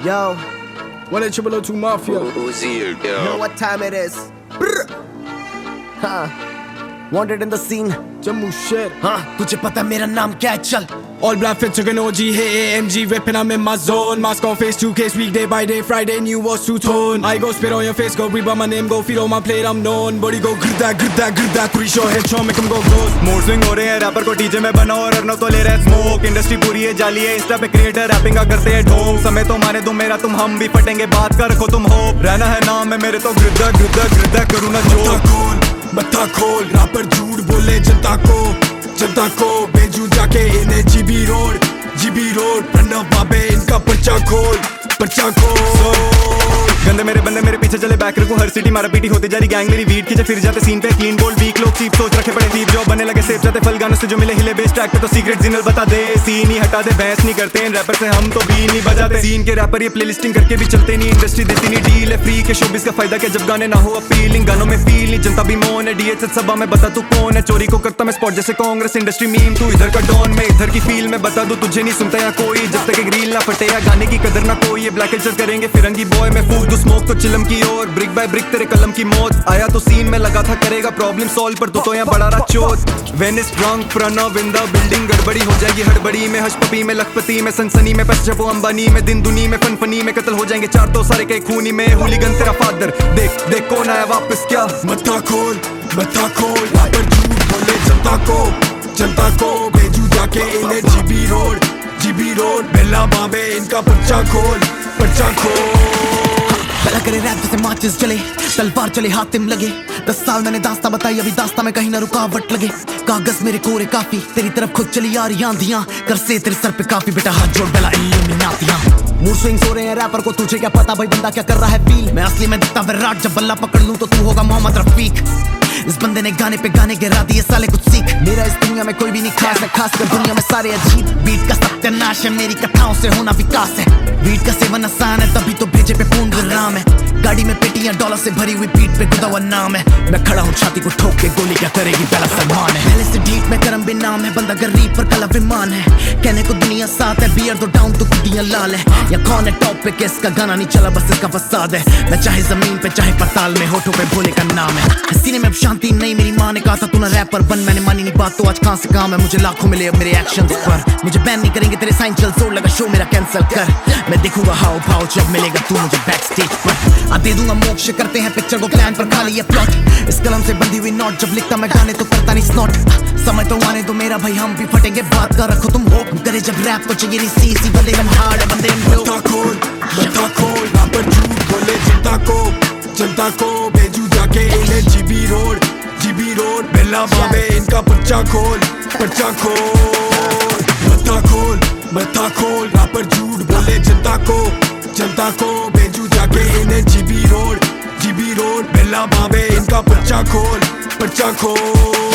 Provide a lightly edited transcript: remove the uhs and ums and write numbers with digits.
Yo, 1-800-2 Mafia. you know what time it is? Brr. Huh. Wanted in the scene. Jammu shit. हाँ तुझे पता मेरा नाम क्या है चल. All black fit chicken OG, hey AMG, whipping I'm in my zone. Mask on face, 2Ks week, day by day, Friday, new was two-tone. I go spit on your face, go read by my name, go feed on my plate, I'm known. Body go grda, Kuri show, head show, make him go ghost. Mood swing हो रहे हैं wrapper को DJ में बना और अर्नव तो ले रहे स्मोक. इंडस्ट्री पूरी है जाली है, इंस्टा पे क्रिएटर रैपिंग का करते हैं ढोंग. समय तो माने तुम मेरा तुम हम भी फटेंगे, बात कर रखो तुम होप. रहना है नाम है मेरे तो ग्रदा करूँ ना जोर. मत्था खोल रैपर झूठ बोले जनता को भेजू जाके इन्हें जीबी रोड प्रणव बाबे इनका पर्चा खोल. गंदे मेरे बंदे मेरे पीछे चले बैक रखूं हर सिटी मारा पीटी होती जा रही गैंग मेरी वीट खींचे फिर जाते सीन पे क्लीन बोल्ड वीक लोग चीप सोच रखे बड़े डीप जॉब बनने लगे सेफ जाते फल गानों से जो मिले हिले बेस ट्रैक पे तो सीक्रेट जिनल बता दे. सीन ही हटा दे बहस नहीं करते इन रैपर से हम तो बीन नहीं बजाते. सीन के रैपर ये प्लेलिस्टिंग करके भी चलते नहीं, इंडस्ट्री देती नहीं डील है फ्री के शोबिस का फायदा क्या जब गाने ना हो अपीलिंग. गानों में फील नहीं जनता भी मौन है डीएचएच सभा में बता तू कौन है. चोरी को करता मैं स्पॉट जैसे कांग्रेस इंडस्ट्री मीम तू इधर का डॉन में इधर की फील में बता दूं तुझे नहीं सुनता या कोई जब तक एक रील ना फटे या गाने की कदर ना कोई. ये ब्लैक कल्चर करेंगे फिरंगी बॉय में फूक दू स्मोक तो चिलम की ओर. ब्रिक बाय ब्रिक तेरे कलम की मौत आया तो सीन में लगा था करेगा प्रॉब्लम सॉल्व पर तू तो यहाँ बड़ा रहा चोट. वेनिस drunk Pranav in the building गड़बड़ी हो जाएगी हड़बड़ी में हशपपी में लखपति में सनसनी में पश्चपो अंबानी में दिन दुनी में फनफनी में कत्ल हो जाएंगे चार तो सारे कई खूनी में. हुलीगन तेरा फादर देख कौन आया वापस क्या. मत्था खोल रैपर झूठ बोले जनता को भेजू जाके इन्हें जीबी रोड बेला बाबे इनका पर्चा खोल. पहला करे रैप जैसे माचिस जले, तलवार चले हातिम लगे. 10 साल मैंने दास्तां बताई अभी दास्तां में कहीं ना रुकावट लगे. कागज मेरे कोरे काफी तेरी तरफ खुद चली आ रही आंधियां. कर से तेरे सर पे काफी बेटा हाथ जोड़ बेला इल्यूमिनातियां. मूड स्विंग्स हो रहे हैं रैपर को तुझे क्या पता भाई बंदा क्या कर रहा है फील. मैं असली में दिखता विराट जब बल्ला पकड़ लूं तो तू होगा मोहम्मद रफीक. इस बंदे ने गाने पे गाने गिरा दिए साले कुछ सीख. मेरा इस दुनिया में कोई भी नहीं खास है, खास कर दुनिया में सारे अजीब. बीट का सत्यानाश है मेरी कथाओं से होना विकास है. बीट का सेवन आसान है तभी तो भेजे पे पूर्ण विराम है. गाड़ी में पेटियां डॉलर से भरी हुई पीठ पे खुदा हुआ नाम है. मैं खड़ा हूँ छाती को ठोक के गोली क्या करेगी पहला सलमान है. पहले से डीट में करम भी नाम है बंदा गरीब पर कला विमान है. कहने को दुनिया साथ है बियर दो डाउन तो कुड़ियां लाल है. या कौन है टॉप पे किसका गाना नहीं चला बस इसका फसाद है. मैं चाहे जमीन पे चाहे पताल में होठों पे भोले का नाम है. सीने में शांति नहीं मेरी माँ ने कहा था तू ना रैपर बन. मैंने मानी नहीं बात तो आज कहाँ से काम है. मुझे लाखों मिले अब मेरे एक्शंस पर. मुझे बैन नहीं करेंगे तेरे साइन चल जोर लगा शो मेरा कैंसिल कर. मैं देखूंगा हाउ भाव जब मिलेगा तू मुझे बैक स्टेज पर. आ दे दूंगा मोक्ष करते हैं पिक्चर को प्लान पर खाली ये प्लॉट. इस कलम से बंधी हुई नोट जब लिखता मैं गाने तो करता नहीं स्नॉट. समय तो आने तो मेरा भाई हम भी फटेंगे बात का रखो तुम होप. करे जब रैप तो चाहिए नहीं सी बंदे हम हार्ड है बंदे हम लो. मत्था खोल रैपर झूठ बोले जनता को भेजू जाके इन्हें जीबी रोड बेला बाबे इनका पर्चा खोल. मत्था खोल रैपर झूठ बोले जनता को भेजू जाके इन्हें जीबी रोड बेला बाबे इनका पर्चा खोल.